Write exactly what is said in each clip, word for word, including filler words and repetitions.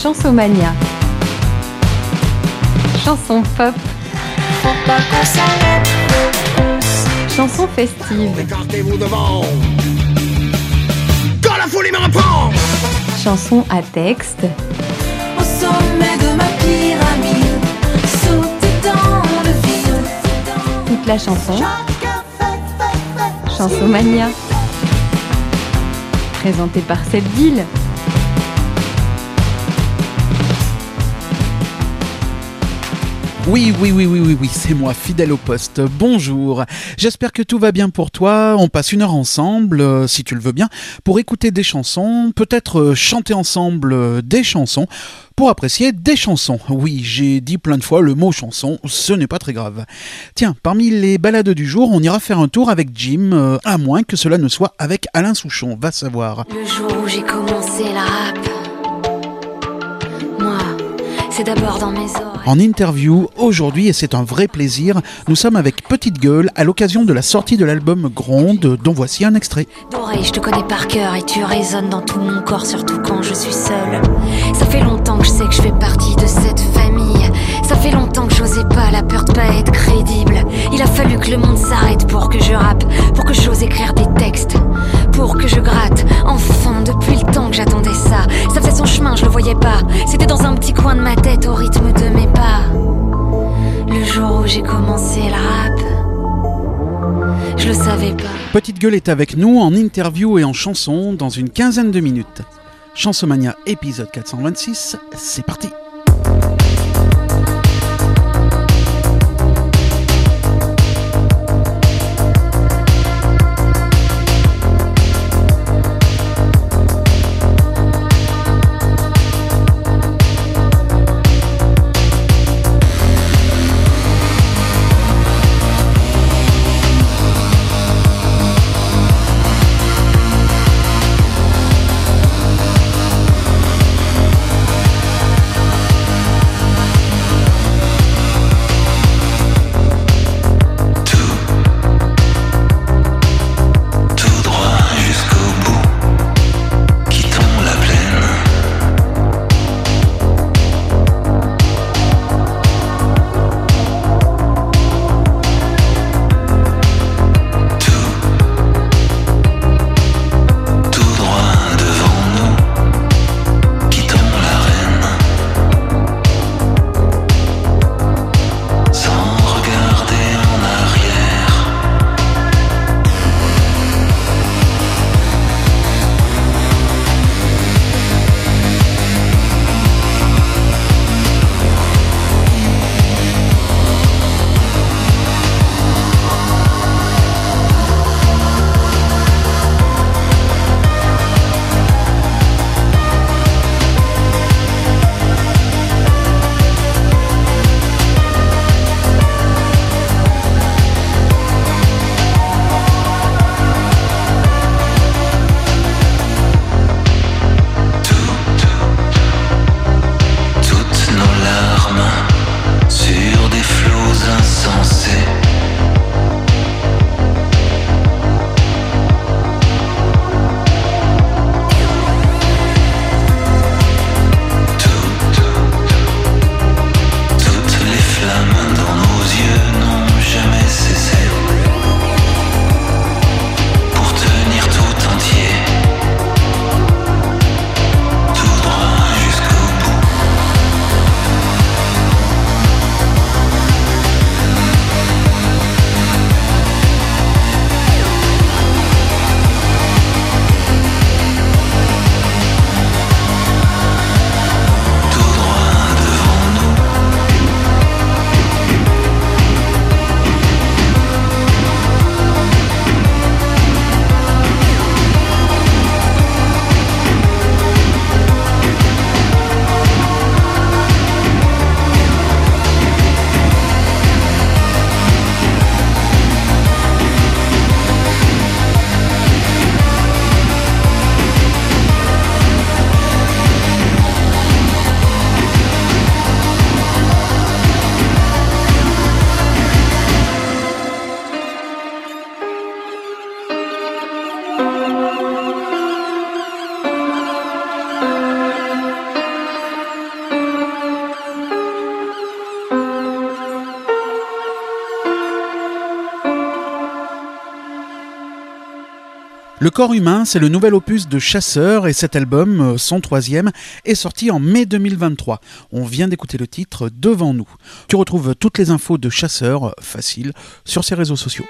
Chansomania. Chanson pop. Faut pas qu'on s'arrête. Chanson festive. Écartez-vous devant. Quand la folie me reprend. Chanson à texte. Au sommet de ma pyramide, sauter dans le vide. Toute la chanson. Chacun fait, fait, fait. Chansomania. Présentée par Sebdil. Oui, oui, oui, oui, oui, oui, c'est moi, fidèle au poste. Bonjour. J'espère que tout va bien pour toi. On passe une heure ensemble, euh, si tu le veux bien, pour écouter des chansons, peut-être euh, chanter ensemble euh, des chansons, pour apprécier des chansons. Oui, j'ai dit plein de fois le mot chanson, ce n'est pas très grave. Tiens, parmi les balades du jour, on ira faire un tour avec Jim, euh, à moins que cela ne soit avec Alain Souchon, va savoir. Le jour où j'ai commencé la rap, moi, c'est d'abord dans mes oreilles. En interview, aujourd'hui, et c'est un vrai plaisir, nous sommes avec Petite Gueule à l'occasion de la sortie de l'album Gronde, dont voici un extrait. D'oreille, je te connais par cœur et tu résonnes dans tout mon corps, surtout quand je suis seule. Ça fait longtemps que je sais que je fais partie de cette famille. Ça fait longtemps que j'osais pas, la peur de pas être crédible. Il a fallu que le monde s'arrête pour que je rappe, pour que j'ose écrire des textes, pour que je gratte. Enfin, depuis le temps que j'attendais ça. Ça faisait son chemin, je le voyais pas. C'était dans un petit coin de ma tête, au rythme de mes pas. Le jour où j'ai commencé le rap, je le savais pas. Petite Gueule est avec nous en interview et en chanson dans une quinzaine de minutes. Chansomania épisode quatre cent vingt-six, c'est parti. J'ai Le corps humain, c'est le nouvel opus de Chasseurs et cet album, son troisième, est sorti en mai deux mille vingt-trois. On vient d'écouter le titre Devant nous. Tu retrouves toutes les infos de Chasseurs, facile, sur ses réseaux sociaux.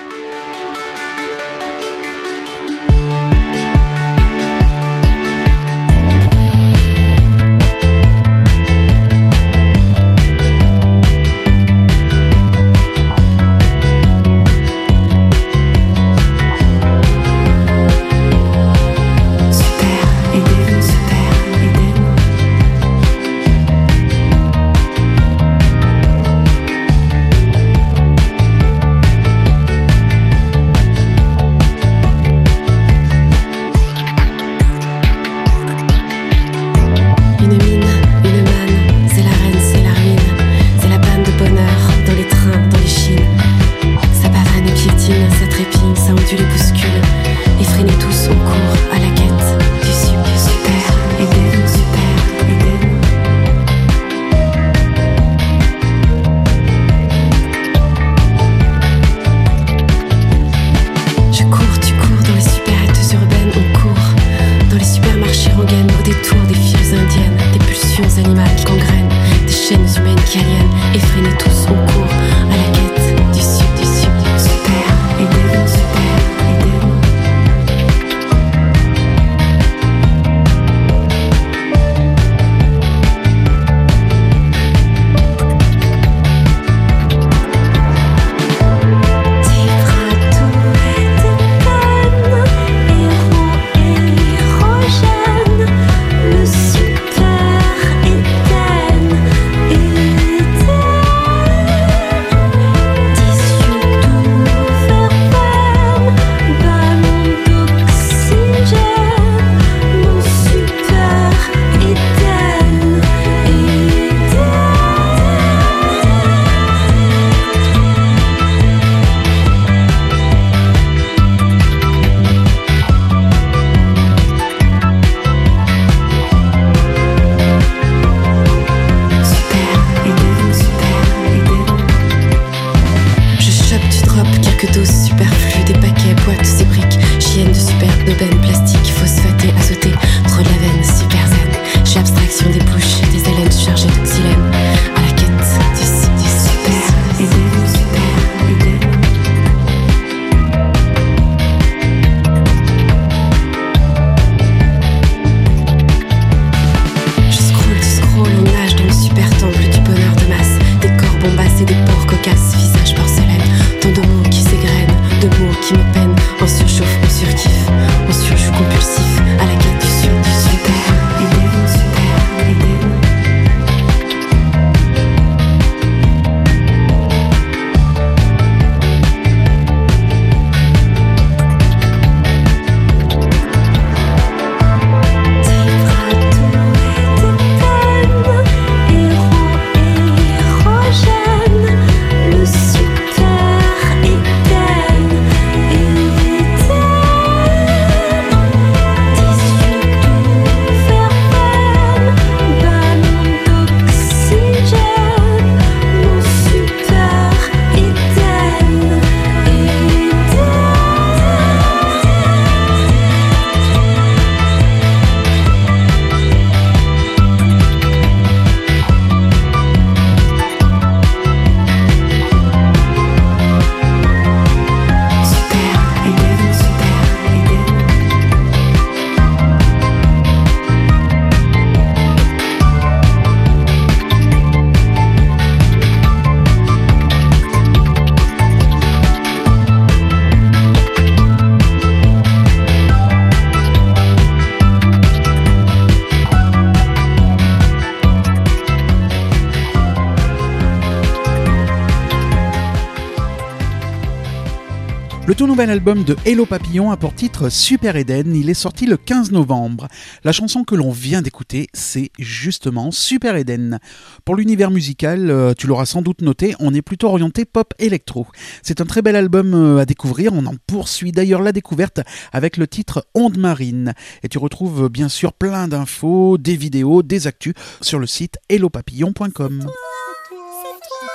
Le tout nouvel album de Hello Papillon a pour titre Super Eden, il est sorti le quinze novembre. La chanson que l'on vient d'écouter, c'est justement Super Eden. Pour l'univers musical, tu l'auras sans doute noté, on est plutôt orienté pop électro. C'est un très bel album à découvrir, on en poursuit d'ailleurs la découverte avec le titre Onde Marine. Et tu retrouves bien sûr plein d'infos, des vidéos, des actus sur le site hello papillon point com.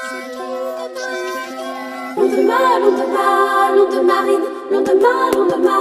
L'onde marine, l'onde marine, l'onde marine, l'onde marine.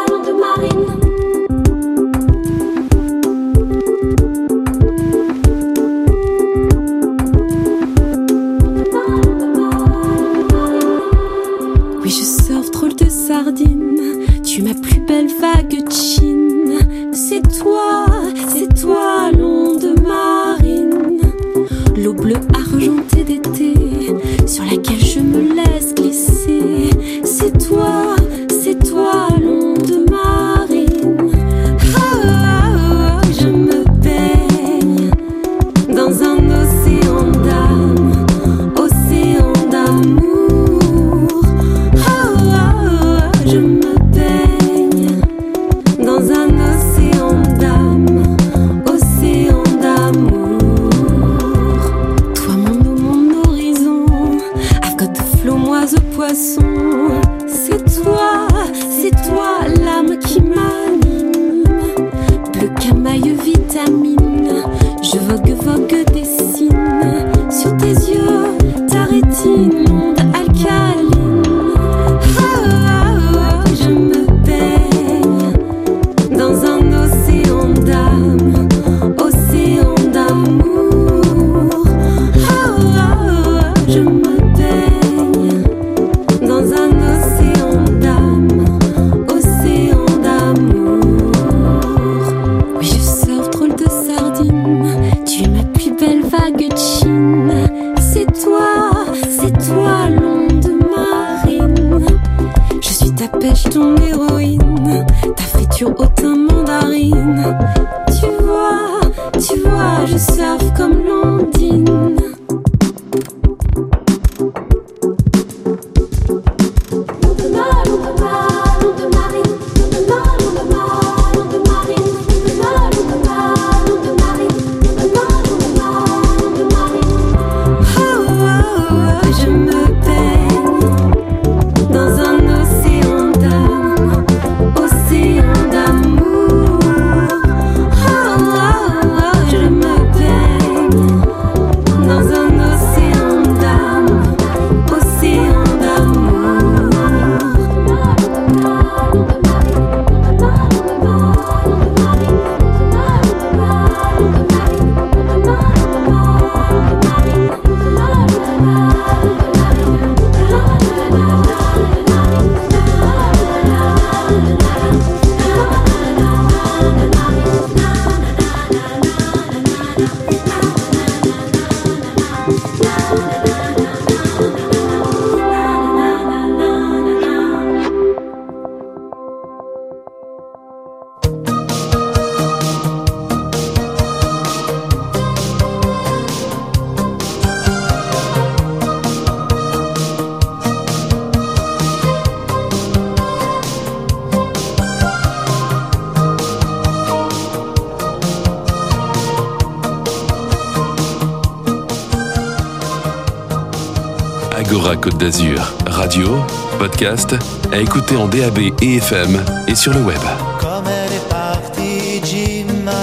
Agora Côte d'Azur, radio, podcast, à écouter en D A B et F M et sur le web. Comme elle est partie, Jim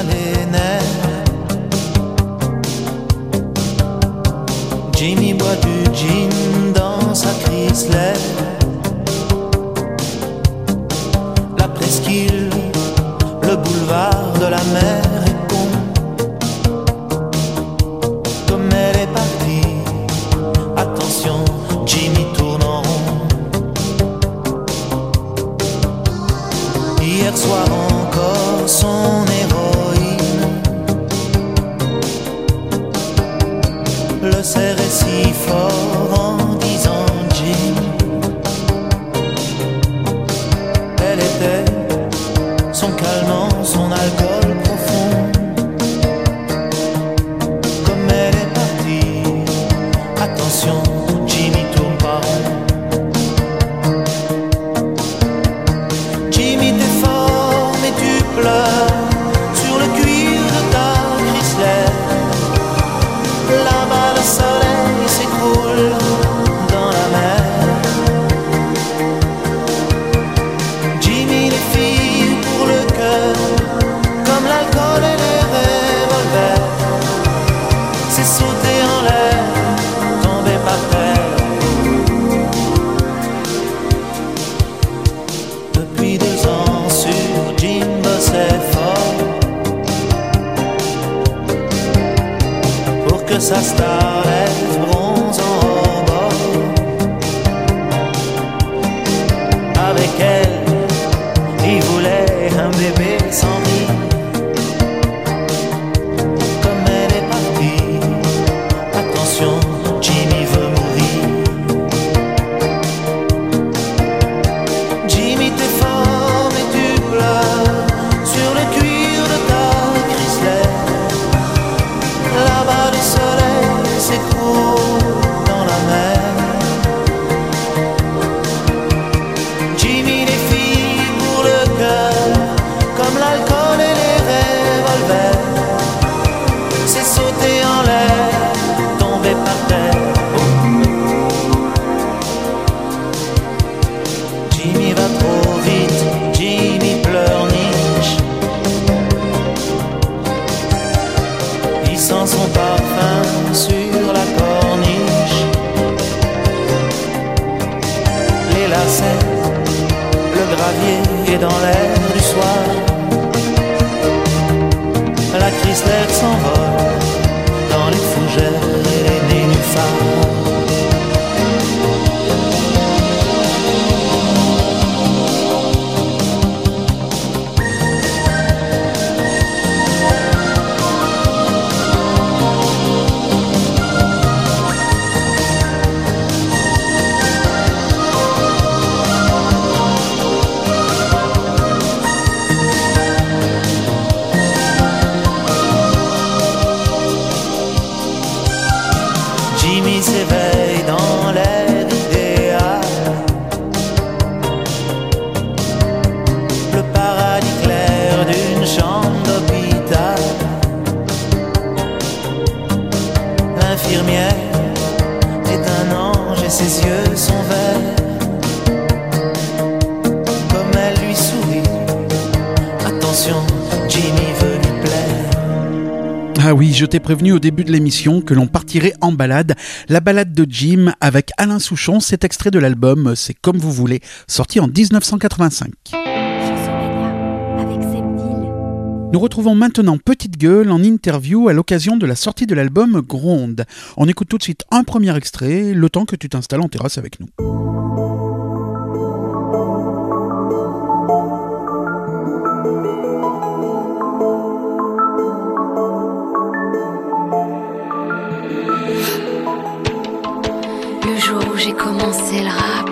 Malene. Jimmy boit du gin dans sa Chrysler. La presqu'île, le boulevard de la mer est con. Comme elle est partie, attention, Jimmy tourne en rond. Hier soir encore, son héroïne le serrait si fort en disant Jim. Elle était son calmant, son alcool profond. Comme elle est partie, attention, Jimmy tourne pas rond. Jimmy t'es fort mais tu pleures sur le cuir de ta Chrysler. Là-bas le soleil s'écroule dans la mer. Jimmy les filles pour le cœur, que sa starlette bronze en rebord. Avec elle, il voulait un bébé sans vie. Comme elle est partie, attention, Jimmy veut mourir. Jimmy, t'es fort mais tu pleures sur le cuir de ta Chrysler. Là-bas le soleil s'écroule dans la mer. Jimmy, les filles pour le cœur, comme l'alcool et les revolvers. C'est sauter en l'air, tomber par terre. Jimmy va trop vite, Jimmy pleurniche. Il sent son parfum sur la corniche. Les lacets, le gravier est dans l'air du soir. La Chrysler s'envole dans les fougères et les nénuphars. Jimmy s'éveille dans l'air idéal. Le paradis clair d'une chambre d'hôpital. L'infirmière est un ange et ses yeux sont verts. Comme elle lui sourit, attention, Jimmy veut lui plaire. Ah oui, je t'ai prévenu au début de l'émission que l'on partirait en balade. La balade de Jim avec Alain Souchon, cet extrait de l'album C'est comme vous voulez, sorti en dix-neuf cent quatre-vingt-cinq. Avec Septile. Nous retrouvons maintenant Petite Gueule en interview à l'occasion de la sortie de l'album Gronde. On écoute tout de suite un premier extrait, le temps que tu t'installes en terrasse avec nous. Le jour où j'ai commencé le rap,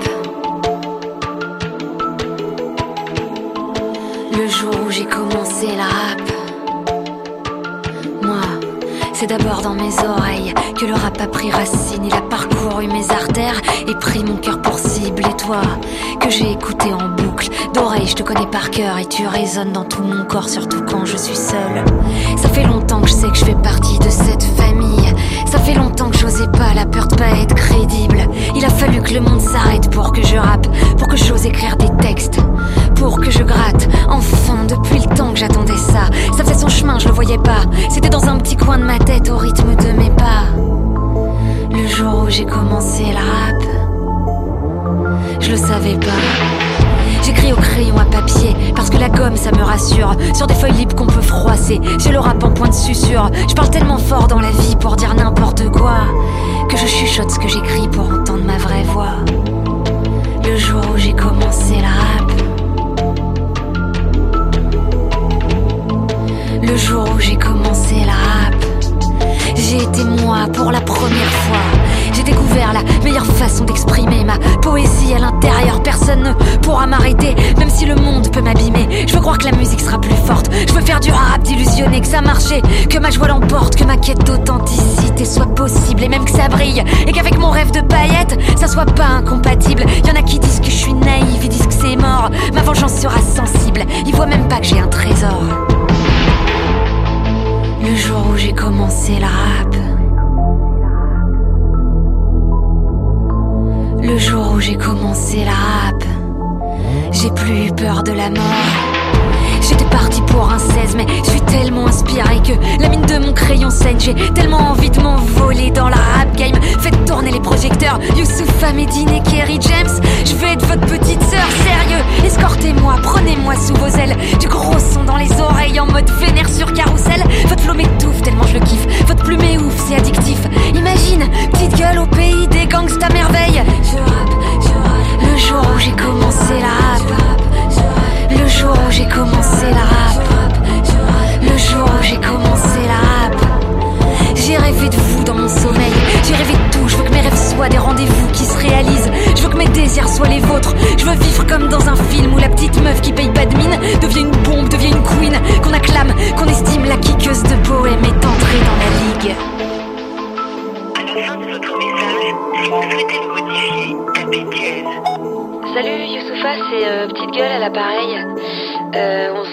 le jour où j'ai commencé le rap, moi, c'est d'abord dans mes oreilles que le rap a pris racine. Il a parcouru mes artères et pris mon cœur pour cible. Et toi, que j'ai écouté en boucle, d'oreille je te connais par cœur et tu résonnes dans tout mon corps, surtout quand je suis seule. Ça fait longtemps que je sais que je fais partie de cette famille. Ça fait longtemps que j'osais pas, la peur de pas être crédible. Il a fallu que le monde s'arrête pour que je rappe, pour que j'ose écrire des textes, pour que je gratte. Enfin, depuis le temps que j'attendais ça, ça faisait son chemin, je le voyais pas. C'était dans un petit coin de ma tête, au rythme de mes pas. Le jour où j'ai commencé le rap, je le savais pas. J'écris au crayon à papier, parce que la gomme ça me rassure. Sur des feuilles libres qu'on peut froisser, j'ai le rap en point de susurre. Je parle tellement fort dans la vie pour dire n'importe quoi, que je chuchote ce que j'écris pour entendre ma vraie voix. Le jour où j'ai commencé le rap, le jour où j'ai commencé le rap, j'ai été moi pour la première fois. J'ai découvert la meilleure façon d'exprimer ma poésie à l'intérieur. Personne ne pourra m'arrêter, même si le monde peut m'abîmer. Je veux croire que la musique sera plus forte. Je veux faire du rap, d'illusionner que ça marchait, que ma joie l'emporte, que ma quête d'authenticité soit possible et même que ça brille. Et qu'avec mon rêve de paillettes, ça soit pas incompatible. Y'en a qui disent que je suis naïve, ils disent que c'est mort. Ma vengeance sera sensible, ils voient même pas que j'ai un trésor. Le jour où j'ai commencé le rap, le jour où j'ai commencé le rap, j'ai plus eu peur de la mort. J'étais parti pour un seize, mais je suis tellement inspiré que la mine de mon crayon saigne. J'ai tellement envie de m'envoler dans la rap game. Faites tourner les projecteurs, Youssoupha, Medine et Kerry James. Je veux être votre petite sœur, sérieux. Escortez-moi, prenez-moi sous vos ailes. Du gros son dans les oreilles en mode vénère sur carrousel. Votre flow m'étouffe tellement je le kiffe. Votre plume est ouf, c'est addictif.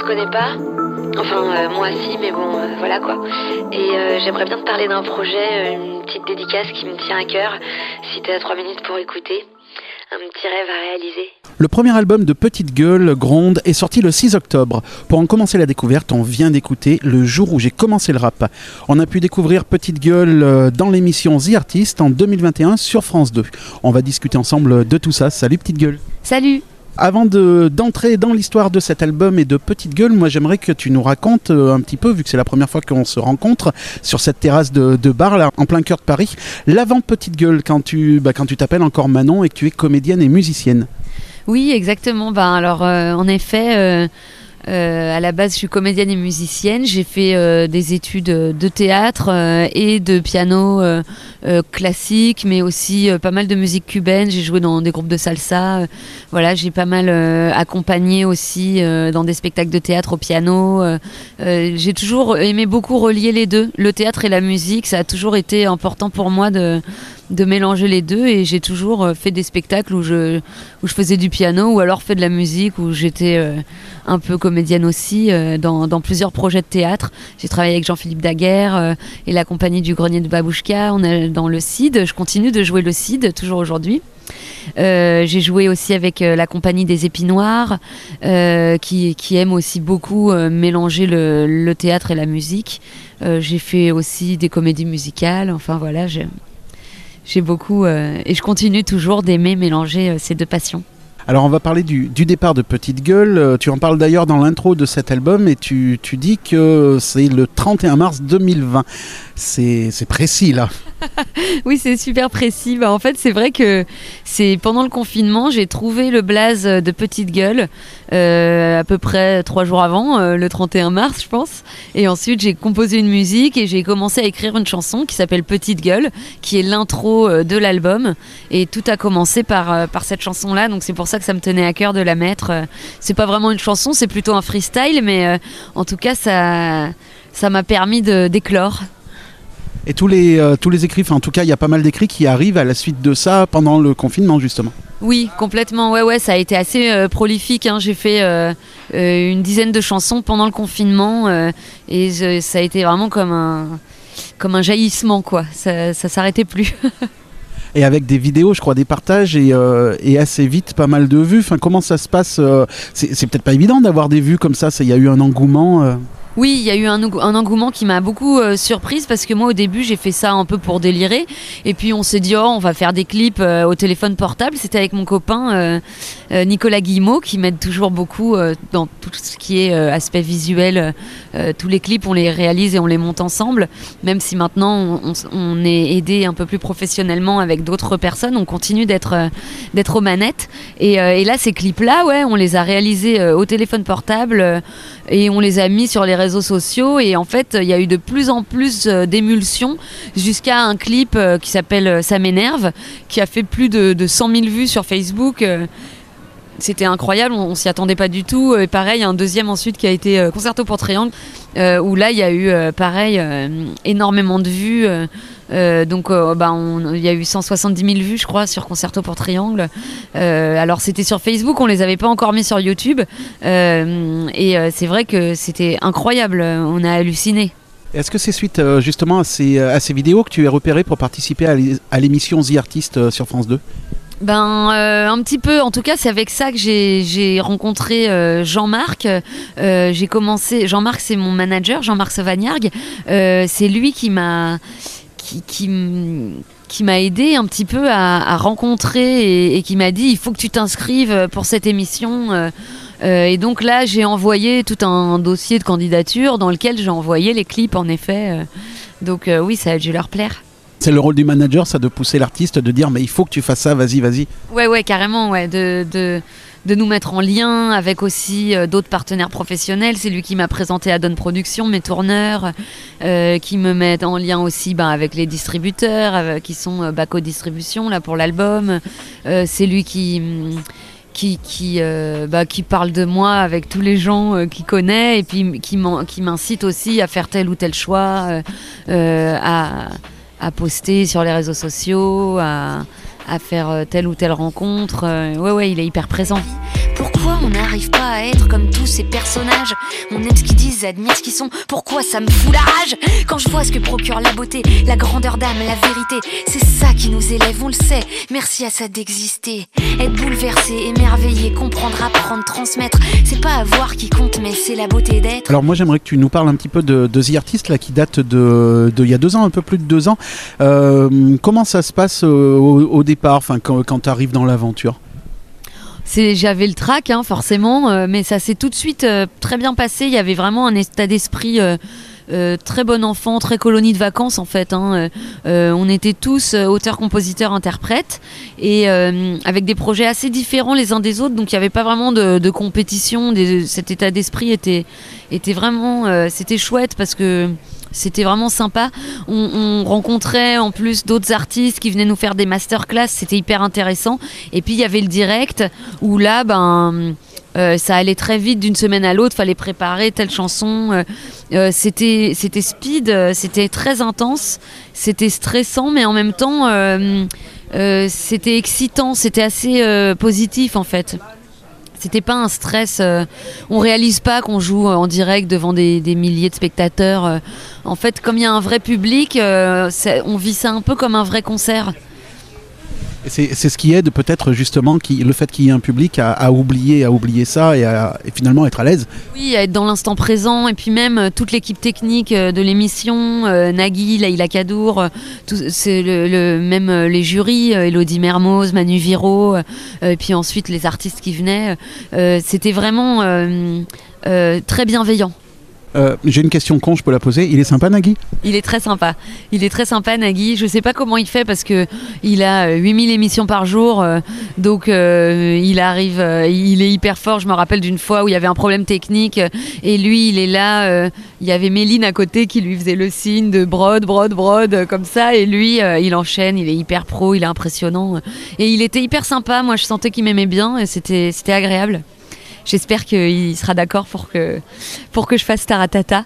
connais pas. Enfin, euh, moi si, mais bon, euh, voilà quoi. Et euh, j'aimerais bien te parler d'un projet, une petite dédicace qui me tient à cœur. Si t'as trois minutes pour écouter, un petit rêve à réaliser. Le premier album de Petite Gueule, Gronde, est sorti le six octobre. Pour en commencer la découverte, on vient d'écouter Le jour où j'ai commencé le rap. On a pu découvrir Petite Gueule dans l'émission The Artist en deux mille vingt et un sur France deux. On va discuter ensemble de tout ça. Salut Petite Gueule. Salut. Avant de, d'entrer dans l'histoire de cet album et de Petite Gueule, moi j'aimerais que tu nous racontes un petit peu, vu que c'est la première fois qu'on se rencontre sur cette terrasse de, de bar là, en plein cœur de Paris, l'avant Petite Gueule, quand tu, bah, quand tu t'appelles encore Manon et que tu es comédienne et musicienne. Oui, exactement. Ben, alors, euh, en effet, euh, euh, à la base, je suis comédienne et musicienne. J'ai fait euh, des études de théâtre euh, et de piano euh, euh, classique, mais aussi euh, pas mal de musique cubaine. J'ai joué dans des groupes de salsa. Euh, voilà, j'ai pas mal euh, accompagné aussi euh, dans des spectacles de théâtre au piano. Euh, euh, j'ai toujours aimé beaucoup relier les deux, le théâtre et la musique. Ça a toujours été important pour moi de de mélanger les deux, et j'ai toujours fait des spectacles où je, où je faisais du piano ou alors fait de la musique, où j'étais euh, un peu comédienne aussi euh, dans, dans plusieurs projets de théâtre. J'ai travaillé avec Jean-Philippe Daguerre euh, et la compagnie du Grenier de Babouchka. On est dans le C I D, je continue de jouer le C I D toujours aujourd'hui. Euh, j'ai joué aussi avec euh, la compagnie des Épinoirs euh, qui, qui aime aussi beaucoup euh, mélanger le, le théâtre et la musique. Euh, j'ai fait aussi des comédies musicales, enfin voilà, j'ai J'ai beaucoup, euh, et je continue toujours d'aimer mélanger euh, ces deux passions. Alors on va parler du, du départ de Petite Gueule. Euh, tu en parles d'ailleurs dans l'intro de cet album, et tu, tu dis que c'est le trente et un mars deux mille vingt. C'est, c'est précis là. Oui, c'est super précis. Bah, en fait, c'est vrai que c'est pendant le confinement, j'ai trouvé le blaze de Petite Gueule euh, à peu près trois jours avant, euh, le trente et un mars, je pense. Et ensuite, j'ai composé une musique et j'ai commencé à écrire une chanson qui s'appelle Petite Gueule, qui est l'intro euh, de l'album. Et tout a commencé par, euh, par cette chanson-là. Donc c'est pour ça que ça me tenait à cœur de la mettre. Euh, c'est pas vraiment une chanson, c'est plutôt un freestyle, mais euh, en tout cas, ça, ça m'a permis de, d'éclore. Et tous les, euh, tous les écrits, enfin en tout cas il y a pas mal d'écrits qui arrivent à la suite de ça pendant le confinement justement. Oui, complètement, ouais ouais, ça a été assez euh, prolifique, hein. J'ai fait euh, euh, une dizaine de chansons pendant le confinement euh, et je, ça a été vraiment comme un, comme un jaillissement quoi, ça, ça s'arrêtait plus. Et avec des vidéos, je crois, des partages et, euh, et assez vite pas mal de vues. Enfin, comment ça se passe euh, c'est, c'est peut-être pas évident d'avoir des vues comme ça, il y a eu un engouement euh... Oui, il y a eu un, un engouement qui m'a beaucoup euh, surprise parce que moi au début j'ai fait ça un peu pour délirer et puis on s'est dit oh on va faire des clips euh, au téléphone portable. C'était avec mon copain euh, euh, Nicolas Guillemot qui m'aide toujours beaucoup euh, dans tout ce qui est euh, aspect visuel. Euh, tous les clips on les réalise et on les monte ensemble, même si maintenant on, on est aidé un peu plus professionnellement avec d'autres personnes. On continue d'être, euh, d'être aux manettes et, euh, et là ces clips là ouais on les a réalisés euh, au téléphone portable euh, et on les a mis sur les réseaux sociaux et en fait il y a eu de plus en plus d'émulsions jusqu'à un clip qui s'appelle Ça m'énerve qui a fait plus de, de cent mille vues sur Facebook. C'était incroyable, on, on s'y attendait pas du tout. Et pareil, un deuxième ensuite qui a été Concerto pour Triangle euh, où là il y a eu euh, pareil euh, énormément de vues. Euh, Euh, donc euh, bah, il y a eu cent soixante-dix mille vues je crois sur Concerto pour Triangle. Euh, alors c'était sur Facebook, on les avait pas encore mis sur YouTube euh, et euh, c'est vrai que c'était incroyable, on a halluciné. Est-ce que c'est suite euh, justement à ces, à ces vidéos que tu es repéré pour participer à, à l'émission The Artist euh, sur France deux? Ben euh, un petit peu, en tout cas c'est avec ça que j'ai, j'ai rencontré euh, Jean-Marc. Euh, j'ai commencé, Jean-Marc c'est mon manager, Jean-Marc Sauvagnargues. Euh, c'est lui qui m'a Qui, qui, qui m'a aidé un petit peu à, à rencontrer et, et qui m'a dit il faut que tu t'inscrives pour cette émission euh, euh, et donc là j'ai envoyé tout un dossier de candidature dans lequel j'ai envoyé les clips en effet euh, donc euh, oui ça a dû leur plaire. C'est le rôle du manager ça, de pousser l'artiste, de dire mais il faut que tu fasses ça, vas-y vas-y. Ouais ouais carrément ouais, de, de de nous mettre en lien avec aussi euh, d'autres partenaires professionnels. C'est lui qui m'a présenté Adon Productions, mes tourneurs, euh, qui me met en lien aussi bah, avec les distributeurs, euh, qui sont euh, Baco Distribution là pour l'album. Euh, c'est lui qui qui qui, euh, bah, qui parle de moi avec tous les gens euh, qu'il connaît et puis qui, m'en, qui m'incite aussi à faire tel ou tel choix, euh, euh, à à poster sur les réseaux sociaux, à à faire telle ou telle rencontre. Ouais, ouais, il est hyper présent. Pourquoi on on n'arrive pas à être comme tous ces personnages. On aime ce qu'ils disent, admire ce qu'ils sont. Pourquoi ça me fout la rage quand je vois ce que procure la beauté, la grandeur d'âme, la vérité. C'est ça qui nous élève, on le sait. Merci à ça d'exister. Être bouleversé, émerveillé, comprendre, apprendre, transmettre. C'est pas avoir qui compte, mais c'est la beauté d'être. Alors moi j'aimerais que tu nous parles un petit peu de, de The Artist là, qui date de, de il y a deux ans, un peu plus de deux ans. Euh, comment ça se passe euh, au, au départ, enfin, quand, quand tu arrives dans l'aventure? C'est, j'avais le trac, hein, forcément, euh, mais ça s'est tout de suite euh, très bien passé. Il y avait vraiment un état d'esprit euh, euh, très bon enfant, très colonie de vacances en fait. Hein. Euh, on était tous euh, auteurs, compositeurs, interprètes, et euh, avec des projets assez différents les uns des autres. Donc il n'y avait pas vraiment de, de compétition. Des, cet état d'esprit était, était vraiment, euh, c'était chouette parce que c'était vraiment sympa. On, on rencontrait en plus d'autres artistes qui venaient nous faire des masterclass. C'était hyper intéressant. Et puis il y avait le direct où là, ben, euh, ça allait très vite d'une semaine à l'autre. Fallait préparer telle chanson. Euh, euh, c'était, c'était speed. Euh, c'était très intense. C'était stressant, mais en même temps, euh, euh, c'était excitant. C'était assez euh, positif en fait. C'était pas un stress. Euh, on réalise pas qu'on joue en direct devant des, des milliers de spectateurs. Euh, en fait, comme il y a un vrai public, euh, on vit ça un peu comme un vrai concert. C'est, c'est ce qui aide peut-être justement qui, le fait qu'il y ait un public à, à oublier, à oublier ça et, à, et finalement être à l'aise. Oui, à être dans l'instant présent, et puis même euh, toute l'équipe technique euh, de l'émission, euh, Nagui, Laïla Kadour, euh, tout, c'est le, le, même euh, les jurys, euh, Elodie Mermoz, Manu Viro, euh, et puis ensuite les artistes qui venaient. Euh, c'était vraiment euh, euh, très bienveillant. Euh, j'ai une question con, je peux la poser. Il est sympa, Nagui ? Il est très sympa. Il est très sympa, Nagui. Je sais pas comment il fait parce que il a huit mille émissions par jour, euh, donc euh, il arrive, euh, il est hyper fort. Je me rappelle d'une fois où il y avait un problème technique euh, et lui, il est là. Euh, il y avait Méline à côté qui lui faisait le signe de brode, brode, brode, euh, comme ça. Et lui, euh, il enchaîne. Il est hyper pro, il est impressionnant. Et il était hyper sympa. Moi, je sentais qu'il m'aimait bien et c'était, c'était agréable. J'espère qu'il sera d'accord pour que, pour que je fasse Taratata.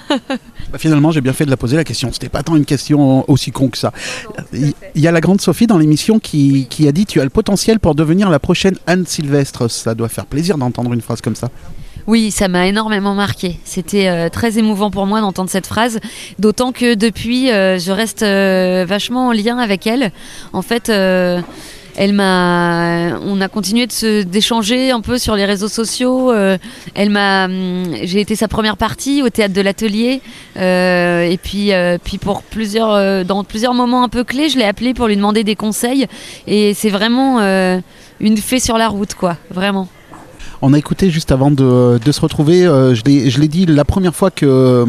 Bah finalement, j'ai bien fait de la poser la question. C'était pas tant une question aussi con que ça. Il y a la grande Sophie dans l'émission qui, qui a dit « Tu as le potentiel pour devenir la prochaine Anne Sylvestre ». Ça doit faire plaisir d'entendre une phrase comme ça. Oui, ça m'a énormément marqué. C'était euh, très émouvant pour moi d'entendre cette phrase. D'autant que depuis, euh, je reste euh, vachement en lien avec elle. En fait... Euh, Elle m'a, on a continué de se, d'échanger un peu sur les réseaux sociaux. Euh, elle m'a, j'ai été sa première partie au théâtre de l'Atelier. Euh, et puis, euh, puis pour plusieurs, euh, dans plusieurs moments un peu clés, je l'ai appelée pour lui demander des conseils. Et c'est vraiment euh, une fée sur la route, quoi, vraiment. On a écouté juste avant de, de se retrouver, euh, je, l'ai, je l'ai dit la première fois que,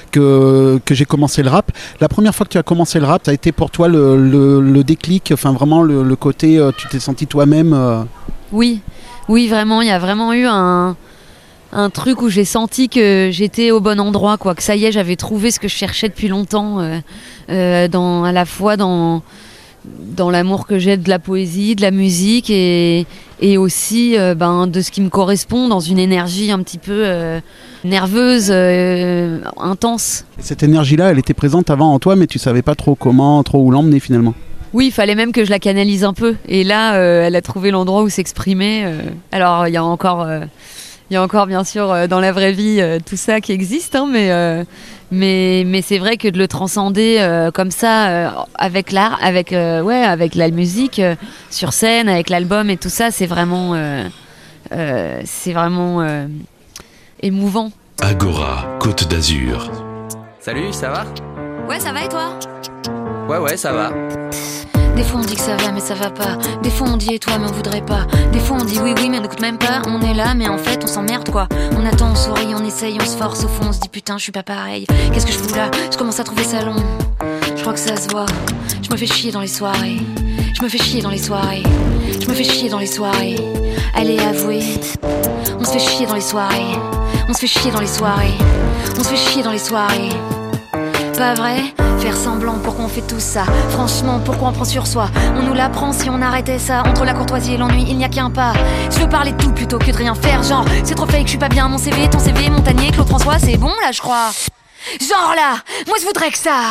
que, que j'ai commencé le rap. La première fois que tu as commencé le rap, ça a été pour toi le, le, le déclic, enfin vraiment le, le côté, euh, tu t'es senti toi-même euh... Oui, oui vraiment, il y a vraiment eu un, un truc où j'ai senti que j'étais au bon endroit, quoi, que ça y est, j'avais trouvé ce que je cherchais depuis longtemps, euh, euh, dans, à la fois dans... dans l'amour que j'ai de la poésie, de la musique et, et aussi euh, ben, de ce qui me correspond dans une énergie un petit peu euh, nerveuse, euh, intense. Cette énergie-là, elle était présente avant en toi, mais tu savais pas trop comment, trop où l'emmener finalement. Oui, il fallait même que je la canalise un peu. Et là, euh, elle a trouvé l'endroit où s'exprimer. Euh. Alors, il y a encore... Euh, il y a encore, bien sûr, euh, dans la vraie vie, euh, tout ça qui existe, hein, mais, euh, mais, mais c'est vrai que de le transcender euh, comme ça, euh, avec l'art, avec, euh, ouais, avec la musique, euh, sur scène, avec l'album et tout ça, c'est vraiment, euh, euh, c'est vraiment euh, émouvant. Agora, Côte d'Azur. Salut, ça va ? Ouais, ça va et toi ? Ouais, ouais, ça va. Des fois on dit que ça va mais ça va pas. Des fois on dit et toi mais on voudrait pas. Des fois on dit oui oui mais on n'écoute même pas. On est là mais en fait on s'emmerde quoi. On attend, on sourit, on essaye, on se force. Au fond on se dit putain je suis pas pareil. Qu'est-ce que je fous là ? Je commence à trouver ça long. Je crois que ça se voit. Je me fais chier dans les soirées. Je me fais chier dans les soirées. Je me fais chier dans les soirées. Allez avouez. On se fait chier dans les soirées. On se fait chier dans les soirées. On se fait chier dans les soirées. Pas vrai ? Faire semblant, pourquoi on fait tout ça ? Franchement, pourquoi on prend sur soi ? On nous l'apprend si on arrêtait ça. Entre la courtoisie et l'ennui, il n'y a qu'un pas. Je veux parler de tout plutôt que de rien faire. Genre, c'est trop fake, je suis pas bien. Mon C V, ton C V, Montagnier, Claude François, c'est bon là, je crois. Genre là, moi je voudrais que ça.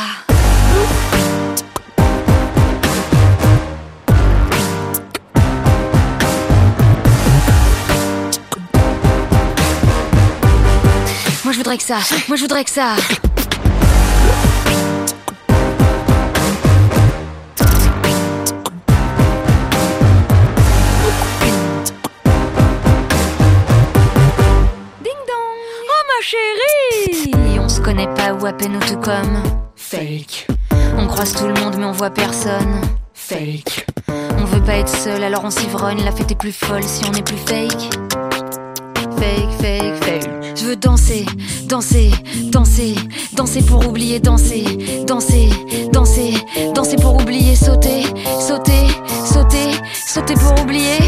je voudrais que ça, moi je voudrais que ça. Chérie, on se connaît pas ou à peine ou tout comme Fake, on croise tout le monde mais on voit personne. fake, On veut pas être seul alors on s'ivrogne. La fête est plus folle si on est plus fake. Fake, fake, fake. Je veux danser, danser, danser, danser pour oublier, danser, danser, danser, danser pour oublier, sauter, sauter, sauter, sauter pour oublier.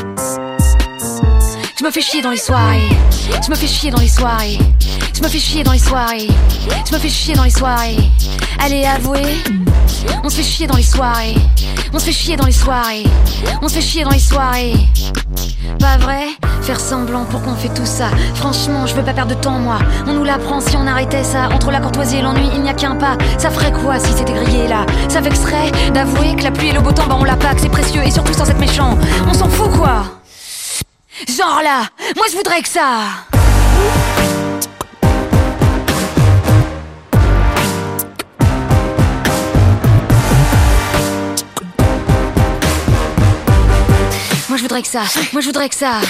Je me fais chier dans les soirées, je me fais chier dans les soirées, je me fais chier dans les soirées, je me fais chier dans les soirées. Allez avouez, on se fait chier dans les soirées, on se fait chier dans les soirées, on se fait chier dans les soirées. Pas vrai? Faire semblant pour qu'on fait tout ça. Franchement, je veux pas perdre de temps moi. On nous l'apprend si on arrêtait ça. Entre la courtoisie et l'ennui, il n'y a qu'un pas. Ça ferait quoi si c'était grillé là? Ça vexerait d'avouer que la pluie et le beau temps, bah on l'a pas, que c'est précieux et surtout sans être méchant. On s'en fout quoi? Genre là, moi je voudrais que ça. Moi je voudrais que ça, moi je voudrais que ça.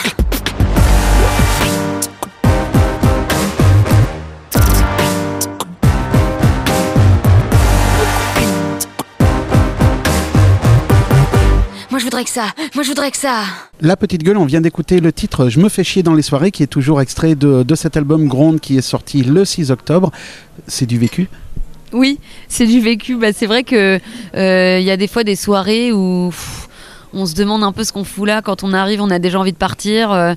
Moi je voudrais que ça, moi je voudrais que ça. La Petite Gueule, on vient d'écouter le titre Je me fais chier dans les soirées, qui est toujours extrait de, de cet album Gronde qui est sorti le six octobre. C'est du vécu? Oui, c'est du vécu. Bah, c'est vrai que euh, y a des fois des soirées où pff, on se demande un peu ce qu'on fout là. Quand on arrive, on a déjà envie de partir. Euh,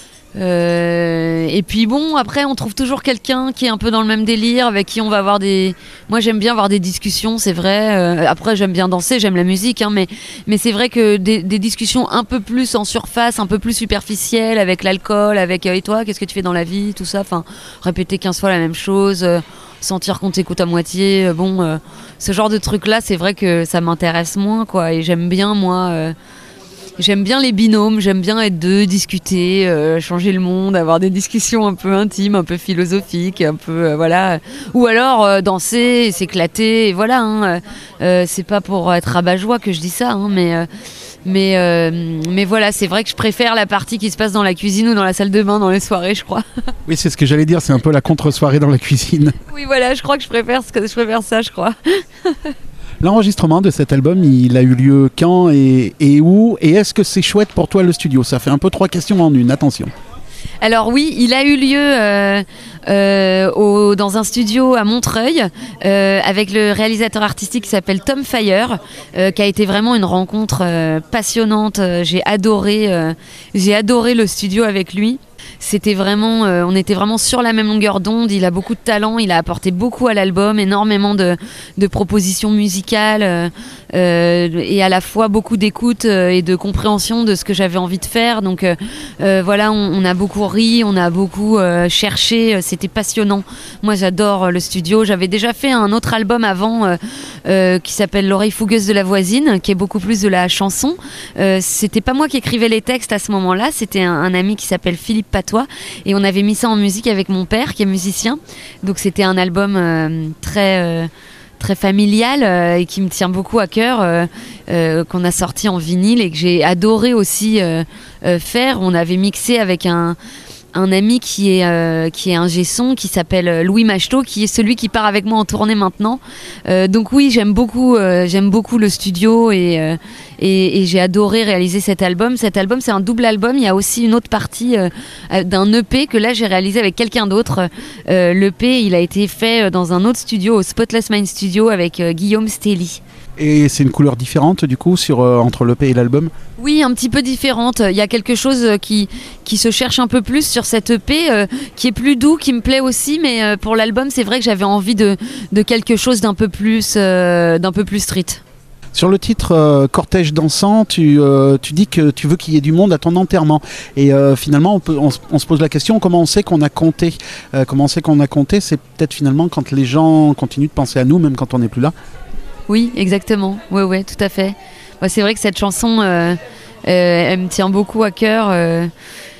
euh, et puis bon, après, on trouve toujours quelqu'un qui est un peu dans le même délire, avec qui on va avoir des... Moi, j'aime bien avoir des discussions, c'est vrai. Euh, après, j'aime bien danser, j'aime la musique, hein, mais, mais c'est vrai que des, des discussions un peu plus en surface, un peu plus superficielles, avec l'alcool, avec euh, et toi, qu'est-ce que tu fais dans la vie, tout ça. Enfin, répéter quinze fois la même chose, euh, sentir qu'on t'écoute à moitié. Euh, bon, euh, ce genre de truc-là, c'est vrai que ça m'intéresse moins, quoi. Et j'aime bien, moi... Euh, J'aime bien les binômes, j'aime bien être deux, discuter, euh, changer le monde, avoir des discussions un peu intimes, un peu philosophiques, un peu euh, voilà. Ou alors euh, danser, s'éclater, et voilà. Hein, euh, c'est pas pour être rabat-joie que je dis ça, hein, mais euh, mais euh, mais voilà, c'est vrai que je préfère la partie qui se passe dans la cuisine ou dans la salle de bain dans les soirées, je crois. Oui, c'est ce que j'allais dire, c'est un peu la contre-soirée dans la cuisine. Oui, voilà, je crois que je préfère ce que je préfère ça, je crois. L'enregistrement de cet album, il a eu lieu quand et, et où? Et est-ce que c'est chouette pour toi le studio? Ça fait un peu trois questions en une, attention. Alors oui, il a eu lieu euh, euh, au, dans un studio à Montreuil euh, avec le réalisateur artistique qui s'appelle Tom Fire, euh, qui a été vraiment une rencontre euh, passionnante. J'ai adoré, euh, j'ai adoré le studio avec lui. C'était vraiment, euh, on était vraiment sur la même longueur d'onde. Il a beaucoup de talent, il a apporté beaucoup à l'album, énormément de, de propositions musicales euh, euh, et à la fois beaucoup d'écoute euh, et de compréhension de ce que j'avais envie de faire. Donc euh, euh, voilà, on, on a beaucoup ri, on a beaucoup euh, cherché. C'était passionnant. Moi, j'adore le studio. J'avais déjà fait un autre album avant euh, euh, qui s'appelle L'oreille fougueuse de la voisine, qui est beaucoup plus de la chanson. Euh, c'était pas moi qui écrivais les textes à ce moment-là. C'était un, un ami qui s'appelle Philippe Patois, et on avait mis ça en musique avec mon père qui est musicien, donc c'était un album euh, très euh, très familial euh, et qui me tient beaucoup à cœur, euh, euh, qu'on a sorti en vinyle et que j'ai adoré aussi euh, euh, faire. On avait mixé avec un un ami qui est euh, qui est ingé son, qui s'appelle Louis Macheteau, qui est celui qui part avec moi en tournée maintenant. Euh, donc oui, j'aime beaucoup euh, j'aime beaucoup le studio et, euh, et et j'ai adoré réaliser cet album. Cet album, c'est un double album. Il y a aussi une autre partie euh, d'un E P que là j'ai réalisé avec quelqu'un d'autre. Euh, L'E P, il a été fait dans un autre studio, au Spotless Mind Studio, avec euh, Guillaume Stelly. Et c'est une couleur différente du coup sur, euh, entre l'E P et l'album? Oui, un petit peu différente. Il y a quelque chose qui, qui se cherche un peu plus sur cette E P, euh, qui est plus doux, qui me plaît aussi, mais euh, pour l'album, c'est vrai que j'avais envie de, de quelque chose d'un peu plus, euh, d'un peu plus street. Sur le titre euh, Cortège dansant, tu, euh, tu dis que tu veux qu'il y ait du monde à ton enterrement. Et euh, finalement, on, peut, on, on se pose la question, comment on sait qu'on a compté euh, Comment on sait qu'on a compté? C'est peut-être finalement quand les gens continuent de penser à nous, même quand on n'est plus là. Oui, exactement. Oui, oui, tout à fait. Moi, c'est vrai que cette chanson, euh, euh, elle me tient beaucoup à cœur. Euh,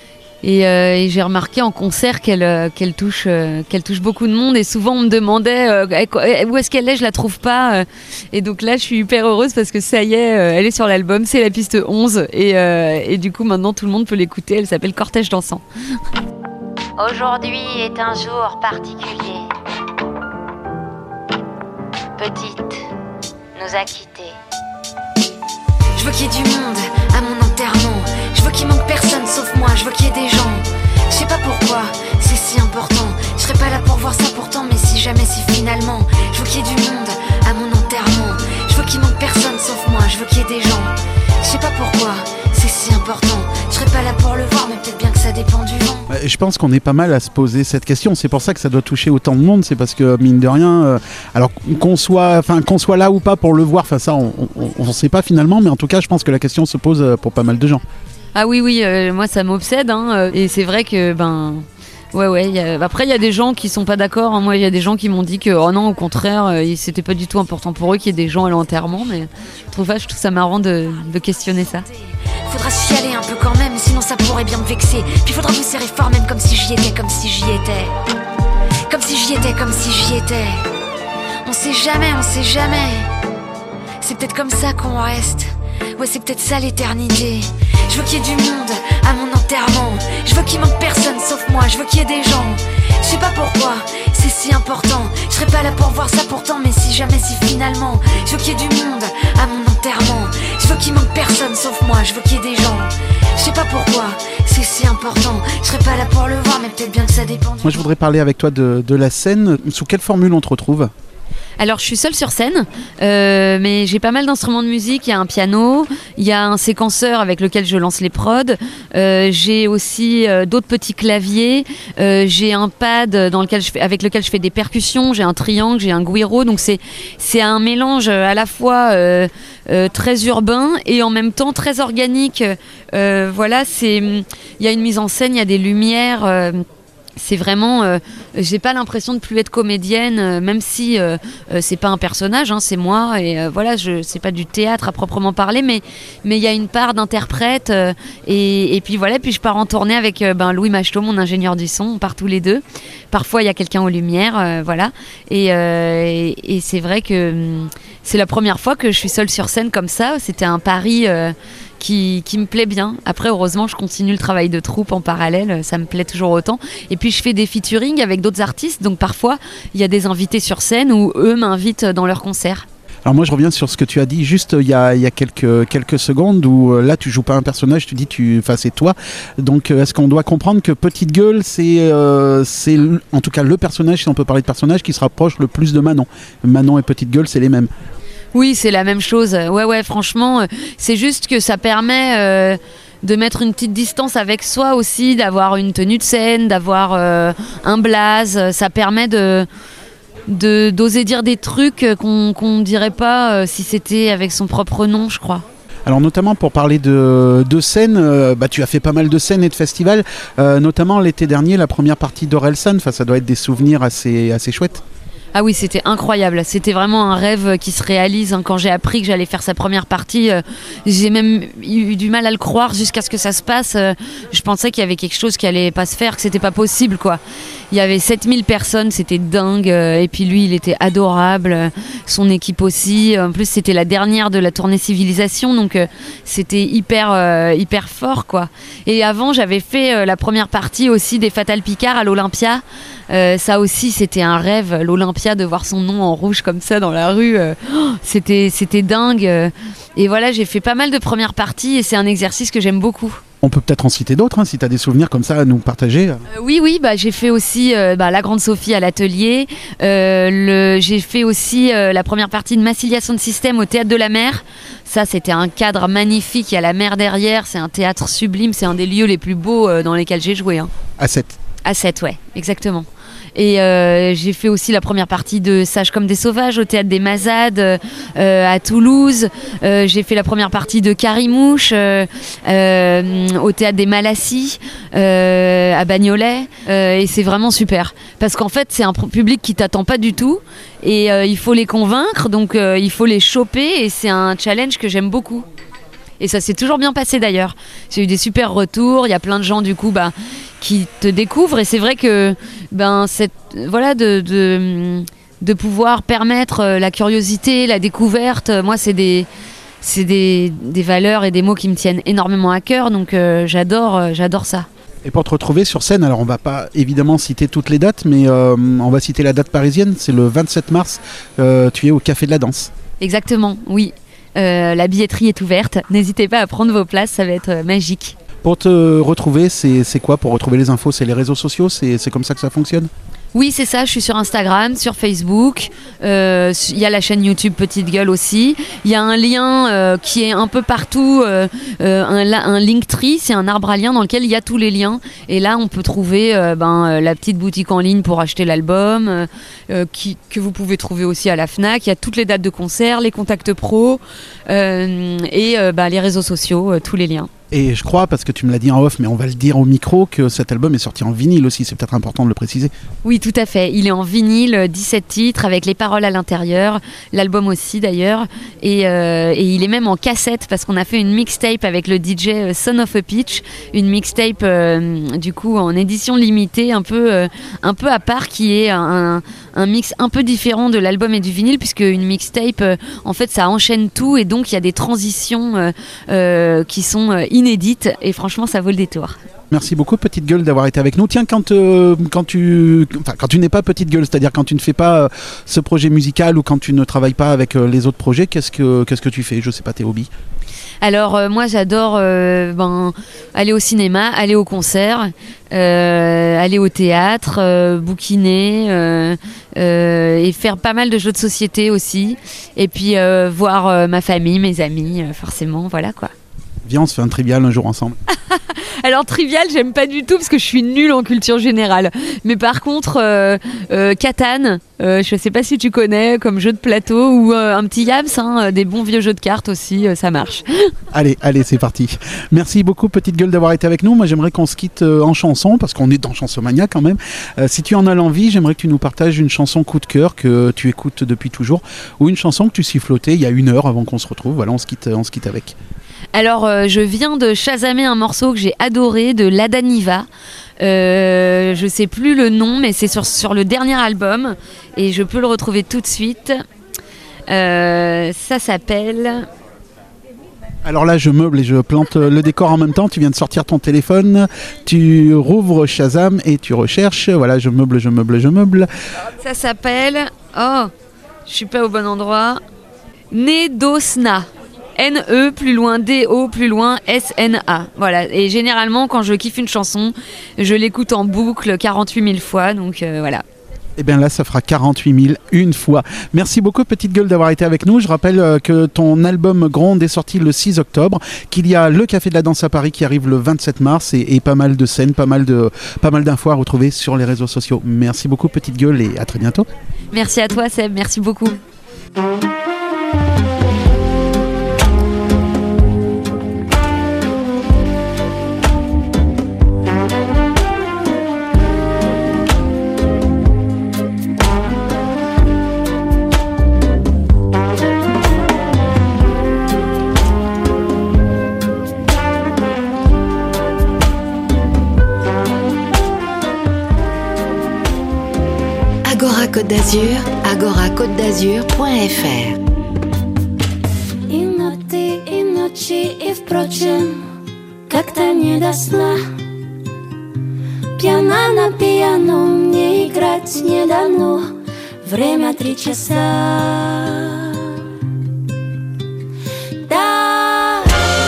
Et, euh, et j'ai remarqué en concert qu'elle, euh, qu'elle, touche, euh, qu'elle touche beaucoup de monde. Et souvent, on me demandait euh, où est-ce qu'elle est, je la trouve pas. Euh, et donc là, je suis hyper heureuse parce que ça y est, euh, elle est sur l'album. C'est la piste onze. Et, euh, et du coup, maintenant, tout le monde peut l'écouter. Elle s'appelle Cortège dansant. Aujourd'hui est un jour particulier. Petite nous a quittés. Je veux qu'il y ait du monde à mon enterrement. Je veux qu'il manque personne sauf moi. Je veux qu'il y ait des gens. Je sais pas pourquoi c'est si important. Je serais pas là pour voir ça pourtant. Mais si jamais, si finalement. Je veux qu'il y ait du monde à mon enterrement. Je veux qu'il manque personne sauf moi. Je veux qu'il y ait des gens. Je sais pas pourquoi c'est si important. Je serais pas là pour le voir. Mais peut-être bien que ça dépend du vent. Je pense qu'on est pas mal à se poser cette question. C'est pour ça que ça doit toucher autant de monde. C'est parce que mine de rien, euh, alors qu'on soit, enfin qu'on soit là ou pas pour le voir, enfin ça, on ne sait pas finalement. Mais en tout cas, je pense que la question se pose pour pas mal de gens. Ah oui, oui, euh, moi ça m'obsède. Hein, et c'est vrai que ben. Ouais, ouais. Y a... Après, il y a des gens qui sont pas d'accord. Hein. Moi, il y a des gens qui m'ont dit que, oh non, au contraire, euh, c'était pas du tout important pour eux qu'il y ait des gens à l'enterrement. Mais je trouve, je trouve ça marrant de, de questionner ça. Faudra s'y aller un peu quand même, sinon ça pourrait bien me vexer. Puis faudra vous serrer fort même comme si j'y étais, comme si j'y étais. Comme si j'y étais, comme si j'y étais. On sait jamais, on sait jamais. C'est peut-être comme ça qu'on reste. Ouais, c'est peut-être ça l'éternité. Je veux qu'il y ait du monde à mon enterrement. Je veux qu'il manque personne sauf moi. Je veux qu'il y ait des gens. Je sais pas pourquoi c'est si important. Je serais pas là pour voir ça pourtant. Mais si jamais, si finalement. Je veux qu'il y ait du monde à mon enterrement. Je veux qu'il manque personne sauf moi. Je veux qu'il y ait des gens. Je sais pas pourquoi c'est si important. Je serais pas là pour le voir. Mais peut-être bien que ça dépend du Moi je voudrais parler avec toi de, de la scène. Sous quelle formule on te retrouve ? Alors je suis seule sur scène, euh, mais j'ai pas mal d'instruments de musique. Il y a un piano, il y a un séquenceur avec lequel je lance les prods. Euh, j'ai aussi euh, d'autres petits claviers. Euh, j'ai un pad dans lequel je fais, avec lequel je fais des percussions. J'ai un triangle, j'ai un guiro. Donc c'est c'est un mélange à la fois euh, euh, très urbain et en même temps très organique. Euh, voilà, c'est il y a une mise en scène, il y a des lumières. Euh, C'est vraiment, euh, j'ai pas l'impression de plus être comédienne, euh, même si euh, euh, c'est pas un personnage, hein, c'est moi et euh, voilà, je c'est pas du théâtre à proprement parler, mais mais il y a une part d'interprète euh, et et puis voilà, puis je pars en tournée avec euh, ben Louis Machelot, mon ingénieur du son, on part tous les deux. Parfois il y a quelqu'un aux lumières, euh, voilà, et, euh, et et c'est vrai que hum, c'est la première fois que je suis seule sur scène comme ça. C'était un pari. Euh, Qui, qui me plaît bien. Après, heureusement, je continue le travail de troupe en parallèle, ça me plaît toujours autant. Et puis, je fais des featuring avec d'autres artistes, donc parfois, il y a des invités sur scène où eux m'invitent dans leurs concerts. Alors moi je reviens sur ce que tu as dit juste il y a, il y a quelques, quelques secondes où euh, là tu joues pas un personnage, tu dis tu, enfin, c'est toi. Donc euh, est-ce qu'on doit comprendre que Petite Gueule c'est, euh, c'est en tout cas le personnage, si on peut parler de personnage, qui se rapproche le plus de Manon. Manon et Petite Gueule c'est les mêmes. Oui, c'est la même chose. Ouais, ouais, franchement, euh, c'est juste que ça permet euh, de mettre une petite distance avec soi aussi, d'avoir une tenue de scène, d'avoir euh, un blaze. Ça permet de, de d'oser dire des trucs qu'on qu'on dirait pas euh, si c'était avec son propre nom, je crois. Alors notamment pour parler de, de scènes, euh, bah, tu as fait pas mal de scènes et de festivals, euh, notamment l'été dernier, la première partie d'Orelsan. Enfin, ça doit être des souvenirs assez, assez chouettes. Ah oui, c'était incroyable. C'était vraiment un rêve qui se réalise. Hein. Quand j'ai appris que j'allais faire sa première partie, euh, j'ai même eu du mal à le croire jusqu'à ce que ça se passe. Euh, je pensais qu'il y avait quelque chose qui allait pas se faire, que c'était pas possible, quoi. Il y avait sept mille personnes, c'était dingue. Euh, et puis lui, il était adorable. Son équipe aussi. En plus, c'était la dernière de la tournée Civilisation, donc euh, c'était hyper, euh, hyper fort, quoi. Et avant, j'avais fait euh, la première partie aussi des Fatal Picard à l'Olympia. Euh, ça aussi, c'était un rêve. L'Olympia, de voir son nom en rouge comme ça dans la rue, euh, oh, c'était, c'était dingue. Et voilà, j'ai fait pas mal de premières parties et c'est un exercice que j'aime beaucoup. On peut peut-être en citer d'autres, hein, si tu as des souvenirs comme ça à nous partager. Euh, oui, oui, bah, j'ai fait aussi euh, bah, La Grande Sophie à l'atelier. Euh, le, j'ai fait aussi euh, la première partie de Massilia Sound System au Théâtre de la Mer. Ça, c'était un cadre magnifique, il y a la mer derrière, c'est un théâtre sublime, c'est un des lieux les plus beaux euh, dans lesquels j'ai joué. Hein. À sept. À sept, ouais, exactement. Et euh, j'ai fait aussi la première partie de Sages comme des sauvages au Théâtre des Mazades euh, à Toulouse. Euh, j'ai fait la première partie de Carimouche euh, euh, au Théâtre des Malassis euh, à Bagnolet. Euh, et c'est vraiment super. Parce qu'en fait, c'est un public qui t'attend pas du tout. Et euh, il faut les convaincre, donc euh, il faut les choper. Et c'est un challenge que j'aime beaucoup. Et ça s'est toujours bien passé d'ailleurs. J'ai eu des super retours. Il y a plein de gens du coup bah, qui te découvrent. Et c'est vrai que ben, cette, voilà, de, de, de pouvoir permettre la curiosité, la découverte, moi c'est des, c'est des, des valeurs et des mots qui me tiennent énormément à cœur. Donc euh, j'adore, euh, j'adore ça. Et pour te retrouver sur scène, alors on va pas évidemment citer toutes les dates, mais euh, on va citer la date parisienne, c'est le vingt-sept mars, euh, tu es au Café de la Danse. Exactement, oui. Euh, la billetterie est ouverte. N'hésitez pas à prendre vos places, ça va être euh, magique. Pour te retrouver, c'est, c'est quoi pour retrouver les infos? C'est les réseaux sociaux? C'est, c'est comme ça que ça fonctionne? Oui, c'est ça. Je suis sur Instagram, sur Facebook. Il euh, y a la chaîne YouTube Petite Gueule aussi. Il y a un lien euh, qui est un peu partout, euh, euh, un, un Linktree, c'est un arbre à liens dans lequel il y a tous les liens. Et là, on peut trouver euh, ben, euh, la petite boutique en ligne pour acheter l'album, euh, euh, qui, que vous pouvez trouver aussi à la Fnac. Il y a toutes les dates de concert, les contacts pro euh, et euh, ben, les réseaux sociaux, euh, tous les liens. Et je crois, parce que tu me l'as dit en off, mais on va le dire au micro, que cet album est sorti en vinyle aussi, c'est peut-être important de le préciser. Oui, tout à fait. Il est en vinyle, dix-sept titres, avec les paroles à l'intérieur, l'album aussi d'ailleurs, et, euh, et il est même en cassette, parce qu'on a fait une mixtape avec le D J Son of a Peach, une mixtape euh, du coup en édition limitée, un peu, euh, un peu à part, qui est un, un mix un peu différent de l'album et du vinyle, puisque une mixtape, euh, en fait, ça enchaîne tout, et donc il y a des transitions euh, euh, qui sont euh, inédite et franchement ça vaut le détour. Merci beaucoup Petite Gueule d'avoir été avec nous. Tiens, quand, euh, quand tu enfin, quand tu n'es pas Petite Gueule, c'est-à-dire quand tu ne fais pas euh, ce projet musical ou quand tu ne travailles pas avec euh, les autres projets, qu'est-ce que, qu'est-ce que tu fais? Je sais pas, tes hobbies. Alors euh, moi j'adore euh, ben, aller au cinéma, aller au concert, euh, aller au théâtre, euh, bouquiner euh, euh, et faire pas mal de jeux de société aussi. Et puis euh, voir euh, ma famille, mes amis, euh, forcément, voilà quoi. Viens, on se fait un trivial un jour ensemble. Alors trivial, j'aime pas du tout parce que je suis nulle en culture générale. Mais par contre, euh, euh, Catan, euh, je sais pas si tu connais comme jeu de plateau, ou euh, un petit Yams, hein, des bons vieux jeux de cartes aussi, euh, ça marche. Allez, allez, c'est parti. Merci beaucoup Petite Gueule d'avoir été avec nous. Moi j'aimerais qu'on se quitte euh, en chanson, parce qu'on est dans Chansomania quand même. Euh, si tu en as l'envie, j'aimerais que tu nous partages une chanson coup de cœur que tu écoutes depuis toujours, ou une chanson que tu sifflotais il y a une heure avant qu'on se retrouve. Voilà, on se quitte, on se quitte avec. Alors, euh, je viens de chasamer un morceau que j'ai adoré de Ladaniva. Euh, je sais plus le nom, mais c'est sur, sur le dernier album et je peux le retrouver tout de suite. Euh, ça s'appelle... Alors là, je meuble et je plante le décor en même temps. Tu viens de sortir ton téléphone, tu rouvres Shazam et tu recherches. Voilà, je meuble, je meuble, je meuble. Ça s'appelle... Oh, je suis pas au bon endroit. Nedosna. N-E, plus loin, D-O, plus loin, S-N-A. Voilà. Et généralement, quand je kiffe une chanson, je l'écoute en boucle quarante-huit mille fois. Donc euh, voilà. Et bien là, ça fera quarante-huit mille une fois. Merci beaucoup Petite Gueule d'avoir été avec nous. Je rappelle euh, que ton album Gronde est sorti le six octobre, qu'il y a le Café de la Danse à Paris qui arrive le vingt-sept mars et, et pas mal de scènes, pas mal, de, pas mal d'infos à retrouver sur les réseaux sociaux. Merci beaucoup Petite Gueule et à très bientôt. Merci à toi Seb, merci beaucoup. Agora Côte d'Azur, agora côte d'azur point f r. И на ты, и ночи, и впрочем, как-то не до сна. Пьяна на пиано, мне играть не дано. Время три часа. Да,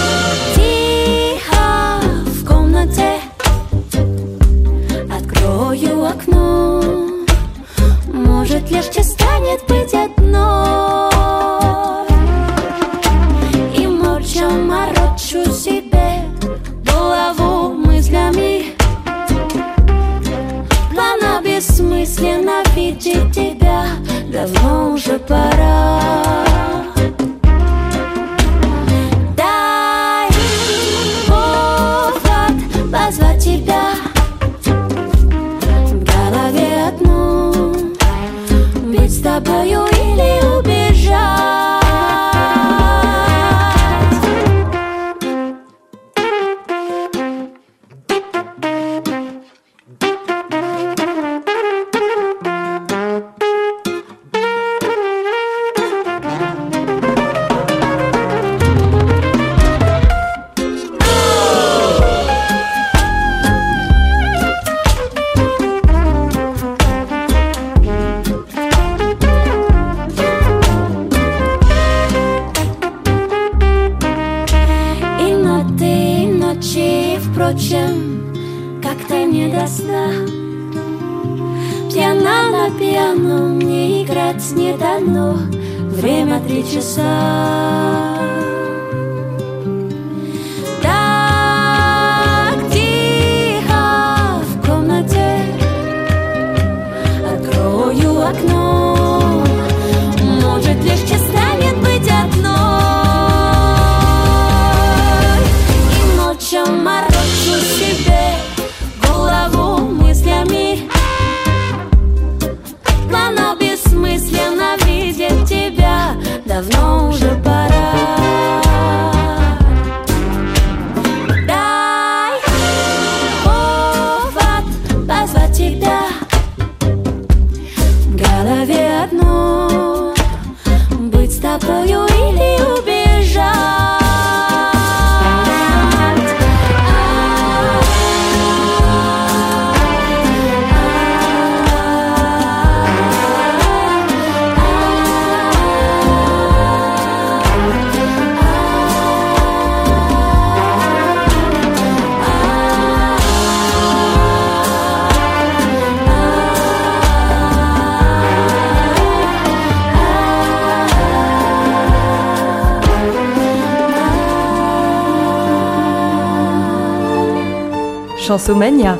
тихо в комнате открою окно. Может, легче станет быть одной. И молча морочу себе голову мыслями. Плана бессмысленно видеть тебя, давно уже пора. Дай повод позвать тебя. В голове одно: быть с тобою или убежать. опять не дано. Время три часа. Так тихо в комнате. Открою окно. Может, легче станет быть одной. И ночью морочу себе голову мыслями. Но бессмысленно видеть тебя. Давно уже пора. Дай повод позвать тебя. В голове одно: быть с тобою или убежать. Chansomania.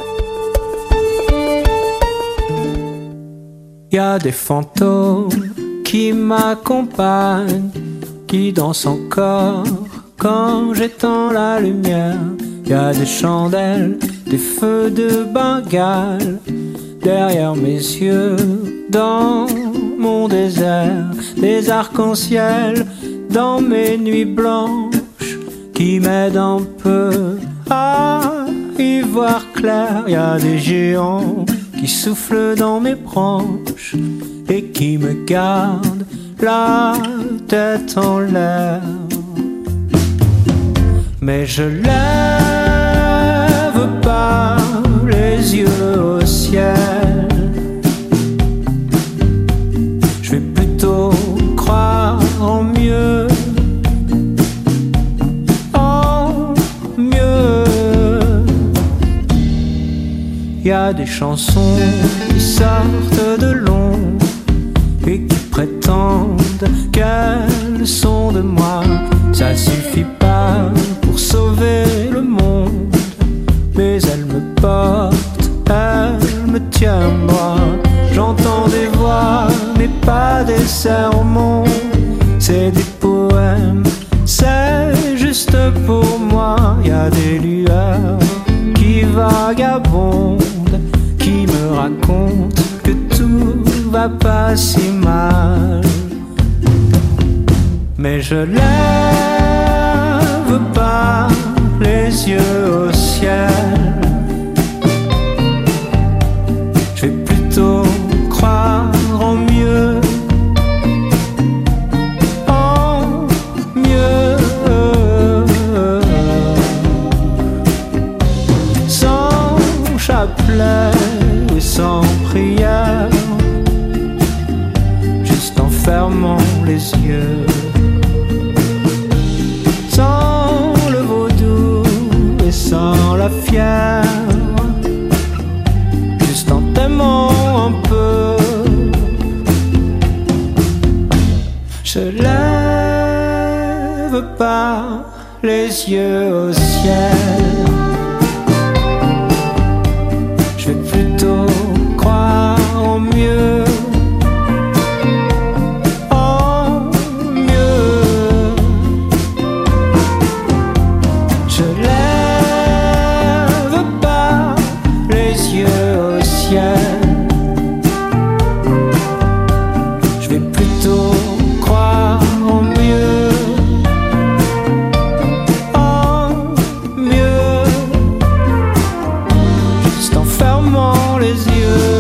Y a des fantômes qui m'accompagnent, qui dansent encore quand j'éteins la lumière. Y a des chandelles, des feux de Bengale derrière mes yeux, dans mon désert. Des arcs-en-ciel dans mes nuits blanches qui m'aident un peu à y voir clair. Y a des géants qui soufflent dans mes branches et qui me gardent la tête en l'air. Mais je lève pas les yeux au ciel. Je vais plutôt croire en mieux. Y a des chansons qui sortent de l'ombre et qui prétendent qu'elles sont de moi. Ça suffit pas pour sauver le monde, mais elles me portent, elles me tiennent moi. J'entends des voix, mais pas des sermons. C'est des poèmes, c'est juste pour moi. Y a des lueurs qui vagabondent, qui me raconte que tout va pas si mal. Mais je lève pas les yeux au ciel. Je vais plutôt croire en mieux, en mieux. Sans chapelet et sans prière, juste en fermant les yeux. Sans le vaudou et sans la fièvre, juste en t'aimant un peu. Je lève pas les yeux au ciel. Je vais plutôt croire en mieux, en mieux. Je lève pas les yeux au ciel. Je vais plutôt croire en mieux, en mieux. Juste en fermant les yeux.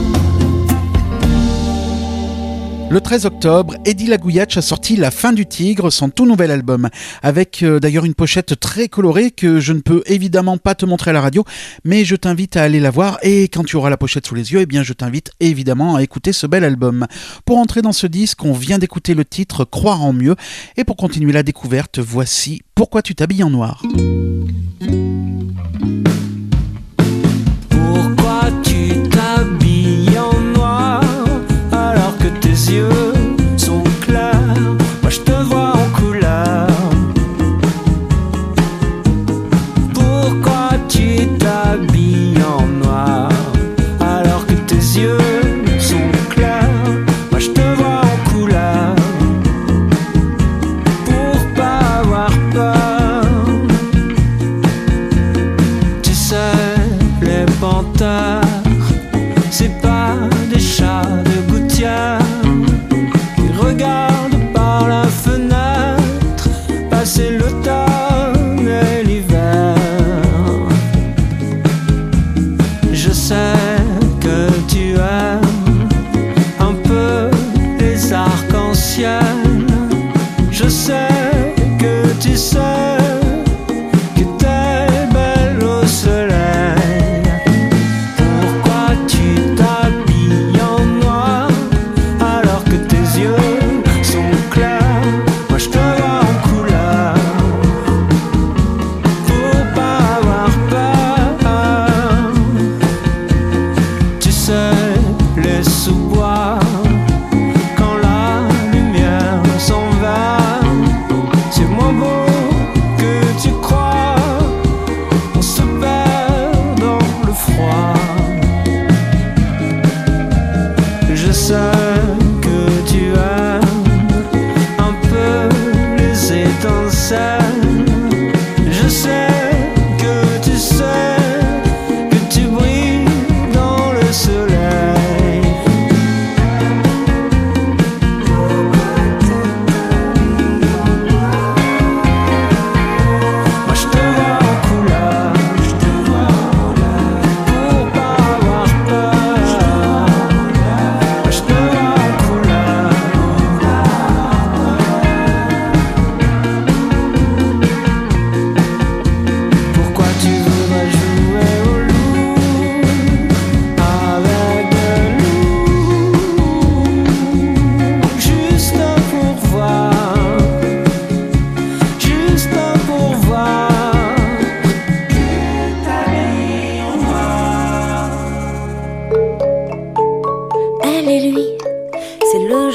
Le treize octobre, Eddy Lagouiache a sorti La Fin du Tigre, son tout nouvel album, avec euh, d'ailleurs une pochette très colorée que je ne peux évidemment pas te montrer à la radio, mais je t'invite à aller la voir et quand tu auras la pochette sous les yeux, eh bien je t'invite évidemment à écouter ce bel album. Pour entrer dans ce disque, on vient d'écouter le titre Croire en mieux et pour continuer la découverte, voici Pourquoi tu t'habilles en noir. Pourquoi tu t'habilles en noir alors que tes yeux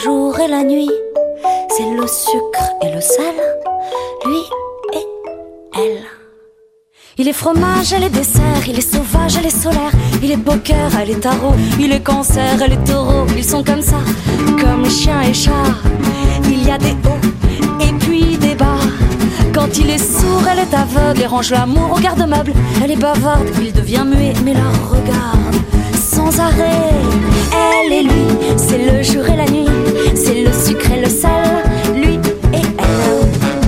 jour et la nuit. C'est le sucre et le sel, lui et elle. Il est fromage, elle est dessert, il est sauvage, elle est solaire. Il est poker, elle est tarot, il est cancer, elle est taureau. Ils sont comme ça, comme chien et chat. Il y a des hauts et puis des bas. Quand il est sourd, elle est aveugle et range l'amour au garde-meuble. Elle est bavarde, il devient muet mais la regarde sans arrêt. Elle et lui, c'est le jour et la nuit. C'est le sucre et le sel, lui et elle.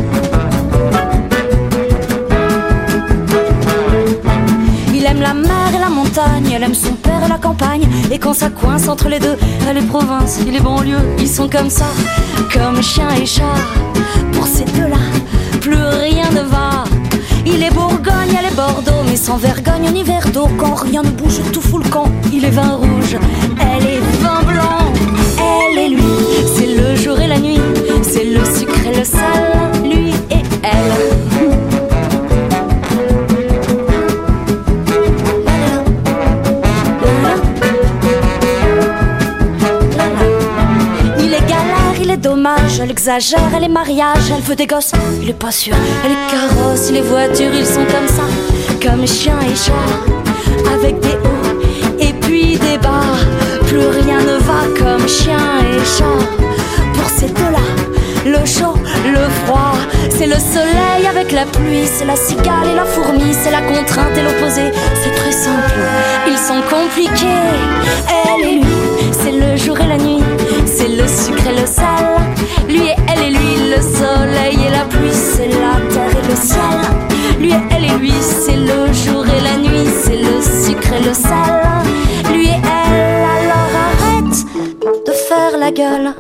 Il aime la mer et la montagne, elle aime son père et la campagne. Et quand ça coince entre les deux, elle est province, il est banlieue. Ils sont comme ça, comme chien et chat. Pour ces deux-là, plus rien ne va. Il est Bourgogne, elle est Bordeaux, mais sans vergogne ni verre d'eau. Quand rien ne bouge, tout fout le camp. Il est vin rouge, elle est vin blanc. Elle et lui, c'est le jour et la nuit. C'est le sucre et le sel, lui et elle. Dommage, elle exagère, elle est mariage, elle veut des gosses, il est pas sûr, elle est carrosse, les voitures, ils sont comme ça, comme chien et chat, avec des hauts et puis des bas, plus rien ne va comme chien et chat. Pour ces deux-là, le chaud, le froid, c'est le soleil avec la pluie, c'est la cigale et la fourmi, c'est la contrainte et l'opposé, c'est très simple, ils sont compliqués. Elle et lui, c'est le jour et la nuit, c'est le sucre et le sel. Lui et elle et lui, le soleil et la pluie, c'est la terre et le ciel. Lui et elle et lui, c'est le jour et la nuit, c'est le sucre et le sel. Lui et elle, alors arrête de faire la gueule.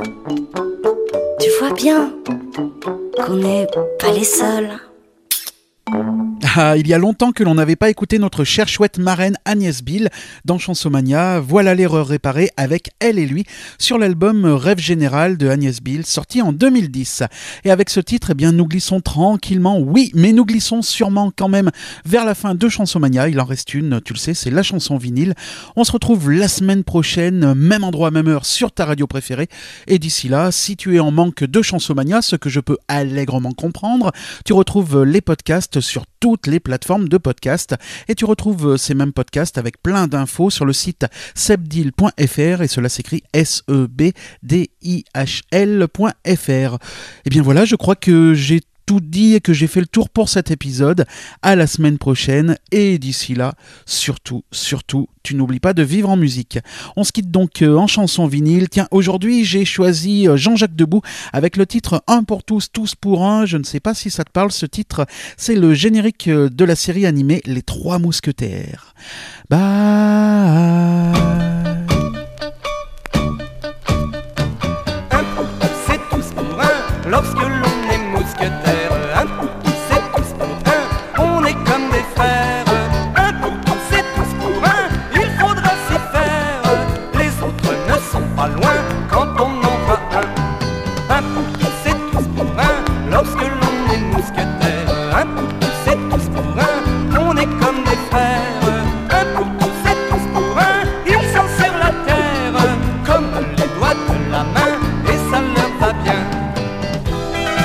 Tu vois bien qu'on n'est pas les seuls. Ah, il y a longtemps que l'on n'avait pas écouté notre chère chouette marraine Agnès Bill dans Chansomania. Voilà l'erreur réparée avec Elle et lui sur l'album Rêve Général de Agnès Bill sorti en deux mille dix. Et avec ce titre, eh bien, nous glissons tranquillement, oui, mais nous glissons sûrement quand même vers la fin de Chansomania. Il en reste une, tu le sais, c'est la chanson vinyle. On se retrouve la semaine prochaine, même endroit, même heure sur ta radio préférée. Et d'ici là, si tu es en manque de Chansomania, ce que je peux allègrement comprendre, tu retrouves les podcasts sur toutes les plateformes de podcast et tu retrouves ces mêmes podcasts avec plein d'infos sur le site sebdil point f r et cela s'écrit S E B D I H L point F R. Et bien voilà, je crois que j'ai tout dit et que j'ai fait le tour pour cet épisode. À la semaine prochaine et d'ici là, surtout, surtout, tu n'oublies pas de vivre en musique. On se quitte donc en chanson vinyle. Tiens, aujourd'hui j'ai choisi Jean-Jacques Debout avec le titre Un pour tous, tous pour un. Je ne sais pas si ça te parle, ce titre. C'est le générique de la série animée Les Trois Mousquetaires. Bye. Un pour tous, c'est tous pour un. Lorsque l'on est mousquetaire. Un pour tous, c'est tous pour un. On est comme des frères. Un pour tous, c'est tous pour un. Il faudra s'y faire. Les autres ne sont pas loin quand on en voit un. Un pour tous, c'est tous pour un. Lorsque l'on est mousquetaire. Un pour tous, c'est tous pour un. On est comme des frères. Un pour tous, c'est tous pour un. Ils s'en servent la terre comme les doigts de la main et ça leur va bien.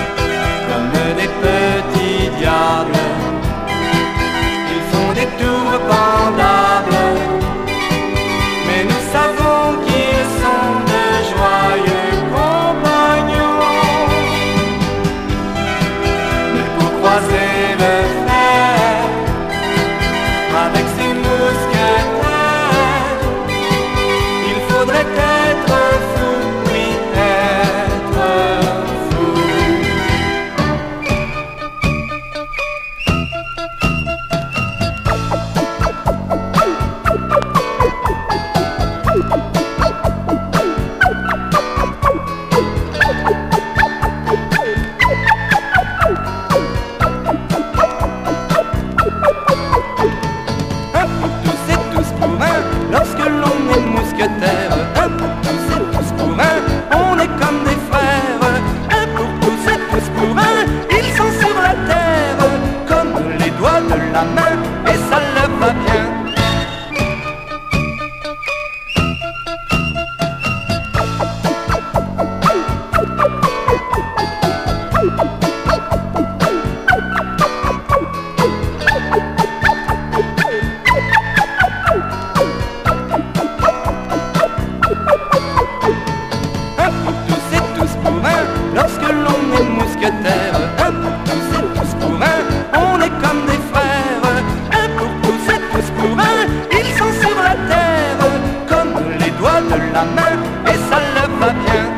et ça le va bien.